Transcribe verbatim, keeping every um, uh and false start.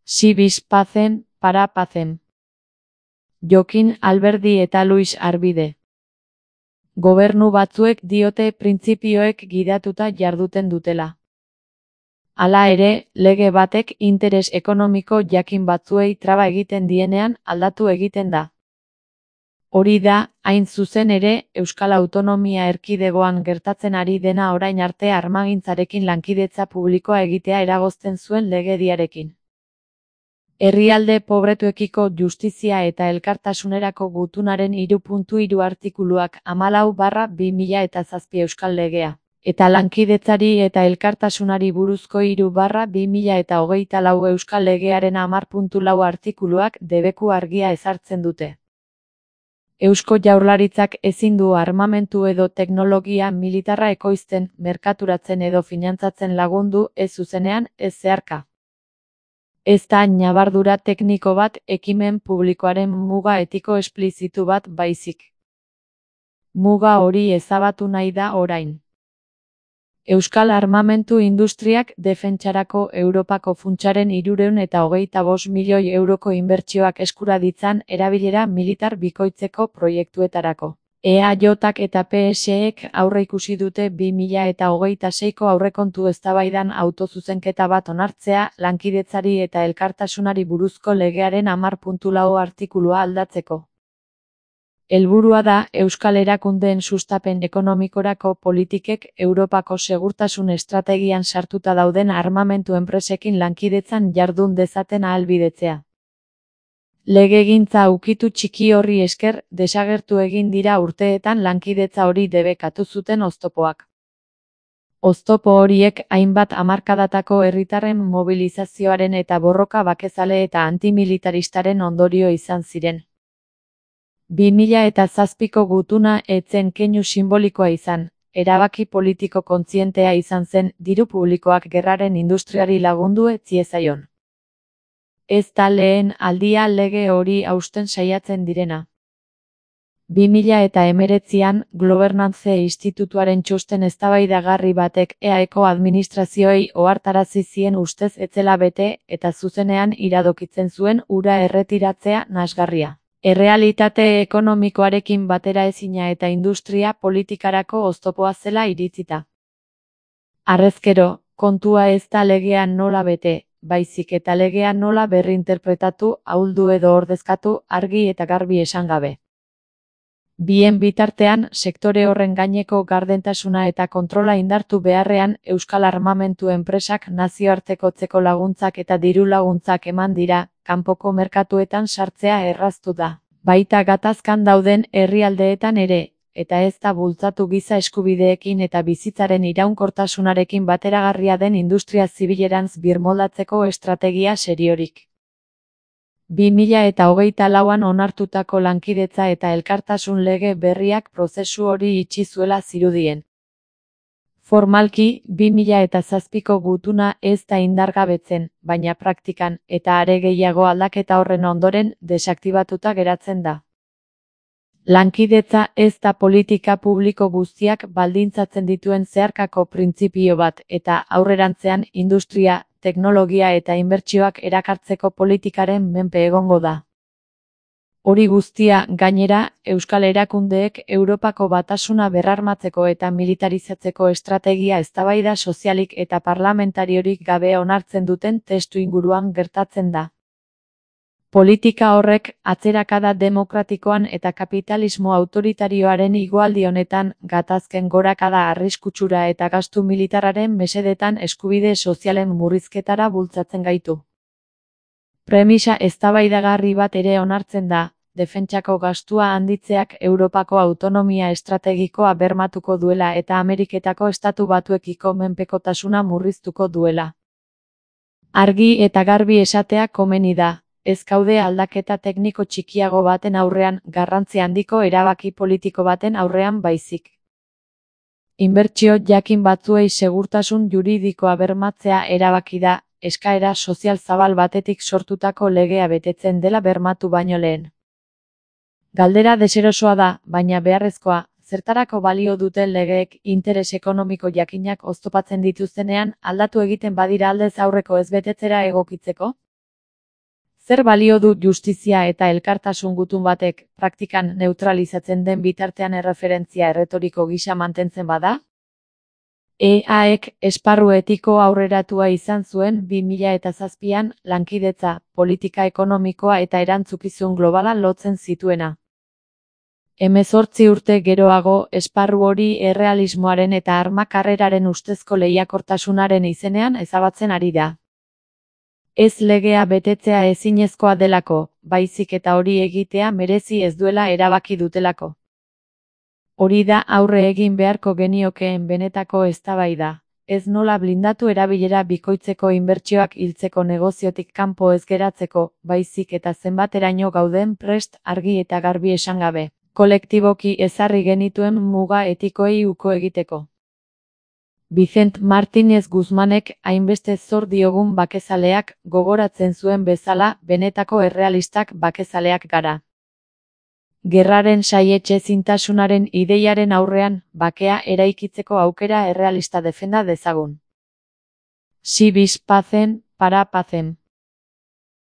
Si bis pacem, para pacem. Jokin Alberdi eta Luis Arbide. Gobernu batzuek diote printzipioek gidatuta jarduten dutela. Hala ere, lege batek interes ekonomiko jakin batzuei traba egiten dienean aldatu egiten da. Hori da, hain zuzen ere, Euskal Autonomia Erkidegoan gertatzen ari dena orain arte armagintzarekin lankidetza publikoa egitea eragozten zuen legediarekin. Herrialde pobretuekiko justizia eta elkartasunerako gutunaren hiru puntu hiru artikuluak hamalau barra bi mila zazpi Euskal Legea, eta lankidetzari eta elkartasunari buruzko hiru barra bi mila hogeita lau Euskal Legearen hamar puntu lau artikuluak debeku argia ezartzen dute. Eusko Jaurlaritzak ezin du armamentu edo teknologia militarra ekoizten, merkaturatzen edo finantzatzen lagundu ez zuzenean, ez zeharka. Ez da ñabardura tekniko bat ekimen publikoaren muga etiko esplizitu bat baizik. Muga hori ezabatu nahi da orain. Euskal armamentu industriak defentsarako Europako funtsaren hirurehun eta hogeita bost milioi euroko inbertsioak eskura ditzan erabilera militar bikoitzeko proiektuetarako. E A Jak eta P S ek aurreikusi dute bi mila hogeita seiko aurrekontu eztabaidan autozuzenketa bat onartzea lankidetzari eta elkartasunari buruzko legearen hamar puntu lau artikulua aldatzeko. Helburua da Euskal erakundeen sustapen ekonomikorako politikek Europako segurtasun estrategian sartuta dauden armamentu enpresekin lankidetzan jardun dezaten ahalbidetzea. Legegintza ukitu txiki horri esker desagertu egin dira urteetan lankidetza hori debekatu zuten oztopoak. Oztopo horiek hainbat hamarkadatako herritarren mobilizazioaren eta borroka bakezale eta antimilitaristaren ondorio izan ziren. bi mila zazpiko gutuna ez zen keinu sinbolikoa izan, erabaki politiko kontzientea izan zen diru publikoak gerraren industriari lagundu ez ziezaion. Ez da lehen aldia lege hori hausten saiatzen direna. bi mila hemeretzian Gobernantze Institutuaren txosten eztabaidagarri batek E A Eko administrazioei ohartarazi zien ustez ez zela bete eta zuzenean iradokitzen zuen hura erretiratzea nasgarria. Errealitate ekonomikoarekin bateraezina eta industria politikarako oztopoa zela iritzita. Harrezkero, kontua ez da legea nola bete, baizik eta legea nola berrinterpretatu, ahuldu edo ordezkatu, argi eta garbi esan gabe. Bien bitartean, sektore horren gaineko gardentasuna eta kontrola indartu beharrean, Euskal armamentu enpresak nazioartekotzeko laguntzak eta diru laguntzak eman dira, kanpoko merkatuetan sartzea erraztu da. Baita gatazkan dauden herrialdeetan ere, eta ez da bultzatu giza eskubideekin eta bizitzaren iraunkortasunarekin bateragarria den industria zibilerantz birmoldatzeko estrategia seriorik. bi mila hogeita lauan onartutako lankidetza eta elkartasun lege berriak prozesu hori itxi zuela zirudien. Formalki, bi mila zazpiko gutuna ez da indargabetzen, baina praktikan, eta are gehiago aldaketa horren ondoren, desaktibatuta geratzen da. Lankidetza ez da politika publiko guztiak baldintzatzen dituen zeharkako printzipio bat, eta aurrerantzean industria, teknologia eta inbertsioak erakartzeko politikaren menpe egongo da. Hori guztia, gainera, Euskal erakundeek Europako batasuna berrarmatzeko eta militarizatzeko estrategia eztabaida sozialik eta parlamentariorik gabe onartzen duten testu inguruan gertatzen da. Politika horrek, atzerakada demokratikoan eta kapitalismo autoritarioaren igualdi honetan, gatazken gorakada arriskutsura eta gastu militarraren mesedetan eskubide sozialen murrizketara bultzatzen gaitu. Premisa eztabaidagarri bat ere onartzen da, defentsako gastua handitzeak Europako autonomia estrategikoa bermatuko duela eta Ameriketako estatu batuekiko menpekotasuna murriztuko duela. Argi eta garbi esatea komeni da, ez gaude aldaketa tekniko txikiago baten aurrean, garrantzi handiko erabaki politiko baten aurrean baizik. Inbertsio jakin batzuei segurtasun juridikoa bermatzea erabaki da, eskaera sozial zabal batetik sortutako legea betetzen dela bermatu baino lehen. Galdera deserosoa da, baina beharrezkoa, zertarako balio duten legeek interes ekonomiko jakinak oztopatzen dituztenean aldatu egiten badira aldez aurreko ez betetzera egokitzeko? Zer balio du justizia eta elkartasun gutun batek praktikan neutralizatzen den bitartean erreferentzia erretoriko gisa mantentzen bada? E Aek esparru etiko aurreratua izan zuen bi mila zazpian lankidetza, politika ekonomikoa eta erantzukizun globala lotzen zituena. Hemezortzi urte geroago, esparru hori errealismoaren eta arma karreraren ustezko lehiakortasunaren izenean ezabatzen ari da. Ez legea betetzea ezinezkoa delako, baizik eta hori egitea merezi ez duela erabaki dutelako. Hori da aurre egin beharko geniokeen benetako eztabaida, ez nola blindatu erabilera bikoitzeko inbertsioak hiltzeko negoziotik kanpo ez geratzeko, baizik eta zenbateraino gauden prest argi eta garbi esan gabe, kolektiboki ezarri genituen muga etikoei uko egiteko. Vicent Martínez Guzmanek hainbeste zor diogun bakezaleak gogoratzen zuen bezala benetako errealistak bakezaleak gara. Gerraren saietxezintasunaren ideiaren aurrean, bakea eraikitzeko aukera errealista defenda dezagun. Si bis pacem, para pacem.